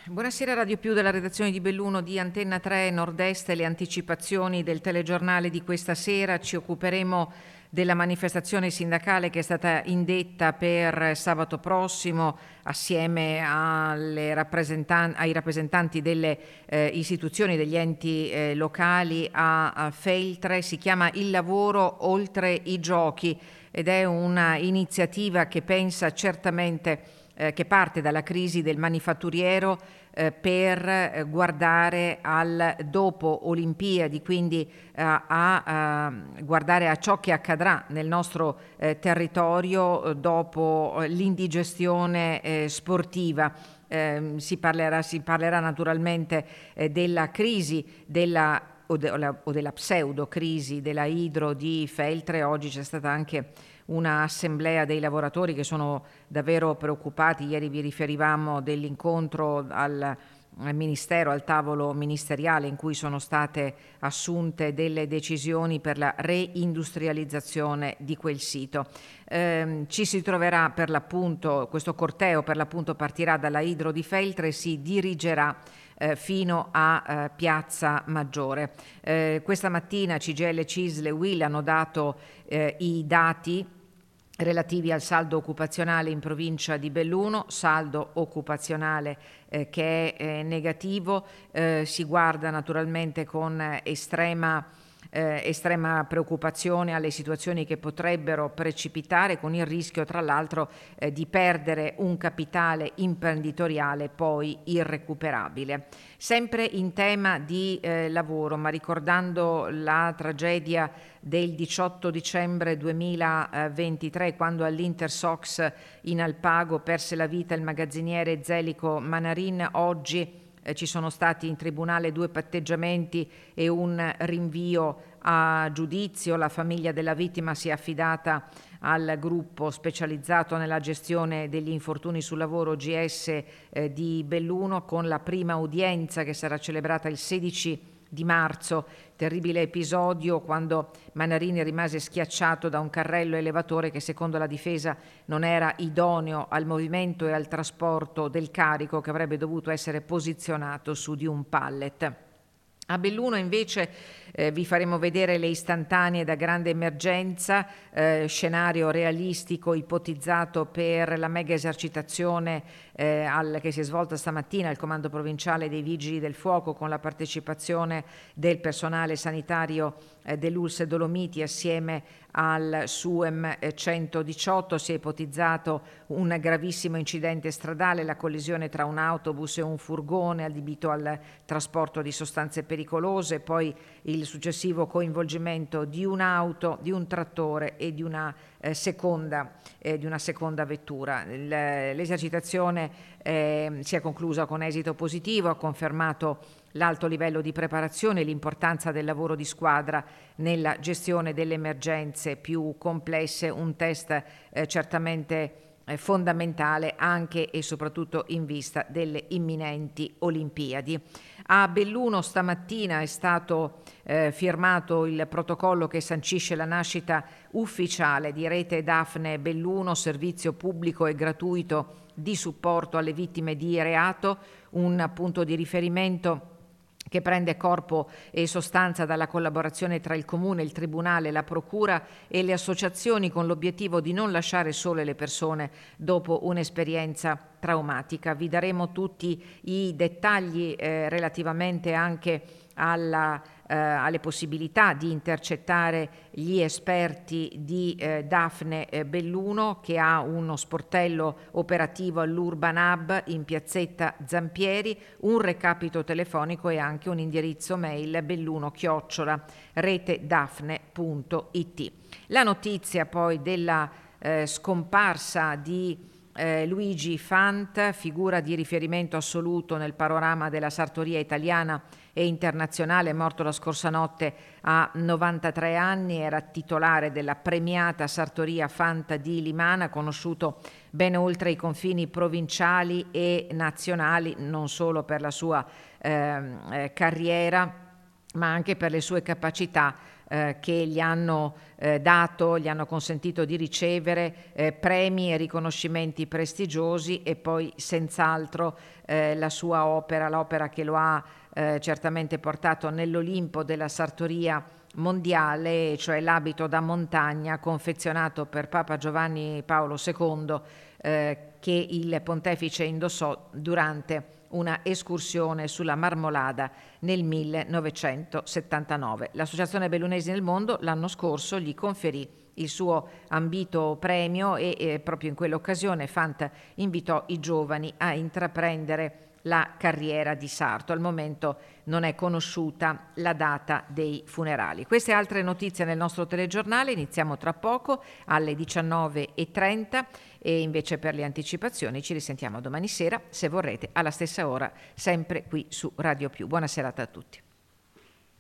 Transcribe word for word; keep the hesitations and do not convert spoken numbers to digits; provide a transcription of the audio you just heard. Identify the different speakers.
Speaker 1: Buonasera Radio Più della redazione di Belluno di Antenna tre Nord-Est, le anticipazioni del telegiornale di questa sera. Ci occuperemo della manifestazione sindacale che è stata indetta per sabato prossimo assieme alle rappresentan- ai rappresentanti delle eh, istituzioni, degli enti eh, locali a, a Feltre. Si chiama Il lavoro oltre i giochi ed è una iniziativa che pensa certamente Eh, che parte dalla crisi del manifatturiero eh, per eh, guardare al dopo Olimpiadi, quindi eh, a, a guardare a ciò che accadrà nel nostro eh, territorio eh, dopo eh, l'indigestione eh, sportiva. Eh, si parlerà, si parlerà naturalmente eh, della crisi della o, de, o, la, o della pseudo crisi della idro di Feltre. Oggi c'è stata anche una assemblea dei lavoratori che sono davvero preoccupati. Ieri vi riferivamo dell'incontro al, al Ministero, al tavolo ministeriale in cui sono state assunte delle decisioni per la reindustrializzazione di quel sito. Eh, ci si troverà per l'appunto, questo corteo per l'appunto partirà dalla idro di Feltre e si dirigerà Eh, fino a eh, Piazza Maggiore. Eh, questa mattina C G I L, C I S L e U I L hanno dato eh, i dati relativi al saldo occupazionale in provincia di Belluno, saldo occupazionale eh, che è eh, negativo. Eh, si guarda naturalmente con estrema Eh, estrema preoccupazione alle situazioni che potrebbero precipitare, con il rischio tra l'altro eh, di perdere un capitale imprenditoriale poi irrecuperabile. Sempre in tema di eh, lavoro, ma ricordando la tragedia del diciotto dicembre duemilaventitré, quando all'Intersox in Alpago perse la vita il magazziniere Zelico Manarin, oggi Eh, ci sono stati in tribunale due patteggiamenti e un rinvio a giudizio. La famiglia della vittima si è affidata al gruppo specializzato nella gestione degli infortuni sul lavoro G S eh, di Belluno, con la prima udienza che sarà celebrata il sedici di marzo. Terribile episodio quando Manarini rimase schiacciato da un carrello elevatore che secondo la difesa non era idoneo al movimento e al trasporto del carico, che avrebbe dovuto essere posizionato su di un pallet. A Belluno invece eh, vi faremo vedere le istantanee da grande emergenza, eh, scenario realistico ipotizzato per la mega esercitazione eh, al, che si è svolta stamattina al Comando Provinciale dei Vigili del Fuoco, con la partecipazione del personale sanitario eh, dell'U L S S Dolomiti assieme al SUEM centodiciotto. Si è ipotizzato un gravissimo incidente stradale, la collisione tra un autobus e un furgone adibito al trasporto di sostanze pericolose, poi il successivo coinvolgimento di un'auto, di un trattore e di una eh, seconda eh, di una seconda vettura. Il, l'esercitazione eh, si è conclusa con esito positivo, ha confermato l'alto livello di preparazione e l'importanza del lavoro di squadra nella gestione delle emergenze più complesse, un test eh, certamente eh, fondamentale anche e soprattutto in vista delle imminenti Olimpiadi. A Belluno stamattina è stato eh, firmato il protocollo che sancisce la nascita ufficiale di Rete Daphne Belluno, servizio pubblico e gratuito di supporto alle vittime di reato, un punto di riferimento che prende corpo e sostanza dalla collaborazione tra il Comune, il Tribunale, la Procura e le associazioni, con l'obiettivo di non lasciare sole le persone dopo un'esperienza traumatica. Vi daremo tutti i dettagli eh, relativamente anche alla, eh, alle possibilità di intercettare gli esperti di eh, Daphne eh, Belluno, che ha uno sportello operativo all'Urban Hub in piazzetta Zampieri, un recapito telefonico e anche un indirizzo mail belluno chiocciola retedafne punto it. La notizia poi della eh, scomparsa di Eh, Luigi Fant, figura di riferimento assoluto nel panorama della sartoria italiana e internazionale, morto la scorsa notte a novantatré anni, era titolare della premiata sartoria Fant di Limana, conosciuto ben oltre i confini provinciali e nazionali, non solo per la sua eh, eh, carriera ma anche per le sue capacità eh, che gli hanno eh, dato, gli hanno consentito di ricevere eh, premi e riconoscimenti prestigiosi, e poi senz'altro eh, la sua opera, l'opera che lo ha eh, certamente portato nell'Olimpo della sartoria mondiale, cioè l'abito da montagna confezionato per Papa Giovanni Paolo secondo eh, che il pontefice indossò durante una escursione sulla Marmolada nel millenovecentosettantanove. L'Associazione Bellunesi nel Mondo l'anno scorso gli conferì il suo ambito premio e eh, proprio in quell'occasione Fant invitò i giovani a intraprendere la carriera di sarto. Al momento non è conosciuta la data dei funerali. Queste altre notizie nel nostro telegiornale. Iniziamo tra poco alle diciannove e trenta e invece per le anticipazioni ci risentiamo domani sera, se vorrete, alla stessa ora, sempre qui su Radio Più. Buona serata a tutti.